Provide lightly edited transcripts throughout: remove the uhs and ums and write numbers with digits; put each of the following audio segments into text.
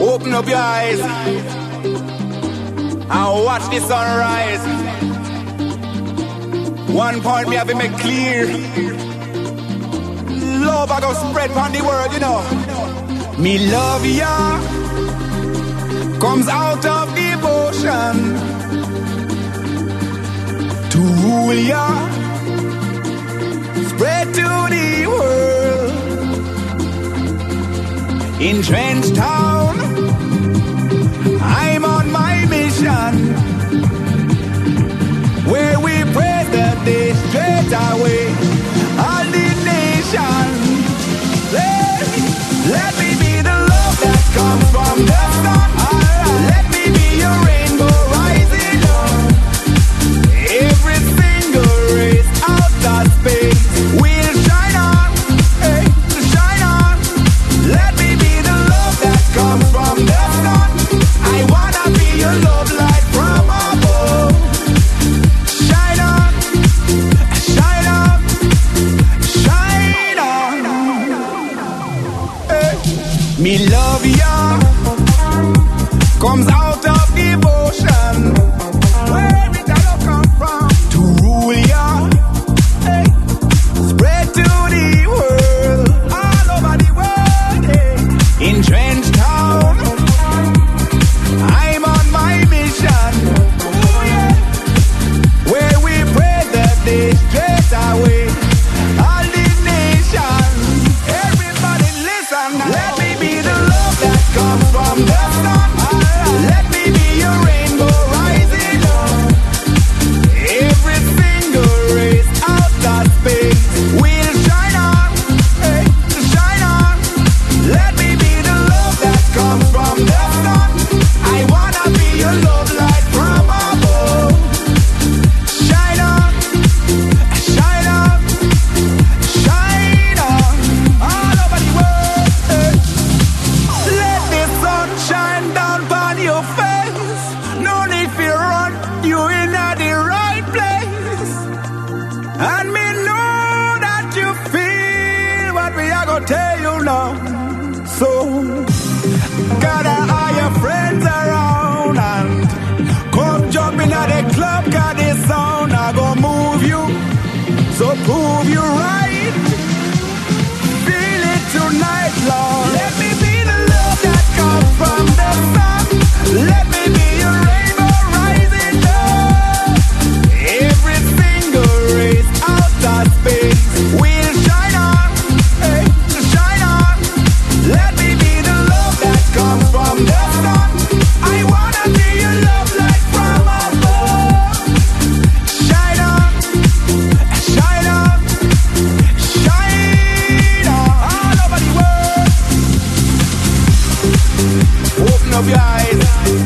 Open up your eyes and watch the sunrise. One point me have to make clear. Love I go spread on the world, you know. Me love ya comes out of devotion to rule ya, spread to the world. In Trench Town, I'm on my mission, where we pray that they straight away all the nation. Let me be the love that comes from the sun. Let me be your rainbow rising up. Every single race out of space will shine on, hey, shine on. Let me be the love that comes from the sun. I wanna be your love light from above. Shine on, shine on, shine on. Hey. Me love ya comes out of devotion. Where did I come from? To rule ya, hey. Spread to the world, all over the world, hey. In Trench Town, I'm on my mission. Ooh, yeah. Where we pray that they straight away all the nation. Everybody listen. Let me be the love that comes from the sun. Let me be your rainbow rising up. Every single race out of space will shine on, hey, shine on. Let me be the love that comes from the sun. I wanna be your love light from above. Shine on, shine on, shine on, all over the world. Hey. Let the sun shine down on your face. No need for run, you in at the right place. And me know that you feel what we are gonna tell you now. So gather all your friends around and come jump in at the club, 'cause this sound I gonna move you. So prove you right. Feel it tonight, Lord. Let me be the love that comes from the sun. Let me be your rainbow rising up. Every single race out of space will shine on, hey, shine on. Let me be the love that comes from the sun. I wanna be your love light from above. Shine on, shine on, shine on, all over the world. Open up your eyes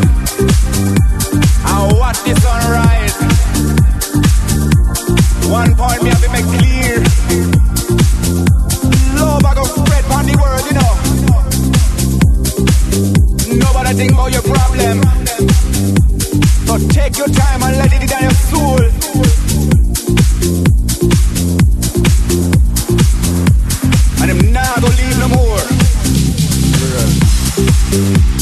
and watch the sunrise. One point me have to make clear. Love I go spread on the world, you know. Nobody think about your problem. So take your time and let it in your soul. And I'm not gonna leave no more.